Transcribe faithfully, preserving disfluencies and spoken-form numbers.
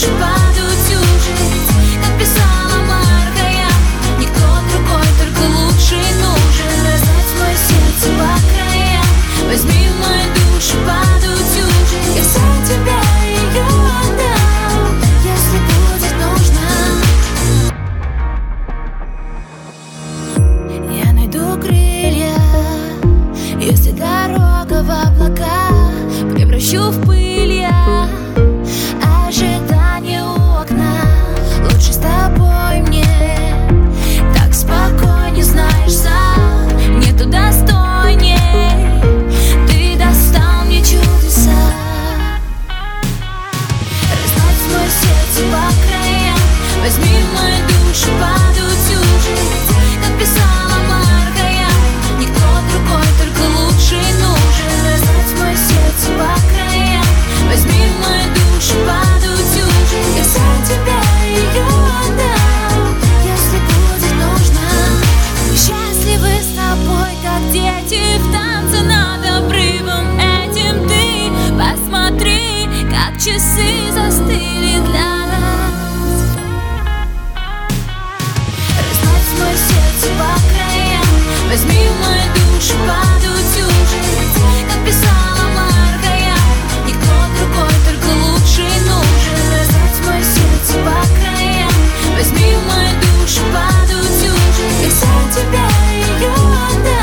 душу падают тюжить, как писала Маркая. Никто другой, только лучший нужен. Раздать мое сердце по краям, возьми мою душу, падают тюжить. Я за тебя ее отдам, если будет нужно. Я найду крылья, если дорога в облака. Превращу в пыль я ожидание у окна. Лучше с тобой мне так спокойнее, знаешь, сам нету достойней. Ты достал мне чудеса. Раздать мое сердце по краям, возьми мою душу, падают тюжить, как писала Маркая. Никто другой, только лучший нужен. Раздать мое сердце по краям, возьми мою душу, падают тюжить. Я за тебя ее отдам, если будет нужно. Мы счастливы с тобой, как дети в танце над обрывом этим. Ты посмотри, как часы застыли для нас. Раздать мое сердце по краям, возьми мою душу, падают тюжить, как писала Маркая. Никто другой, только лучший нужен. Раздать мое сердце по краям, возьми мою душу, падают тюжить. Я за тебя ее отдам.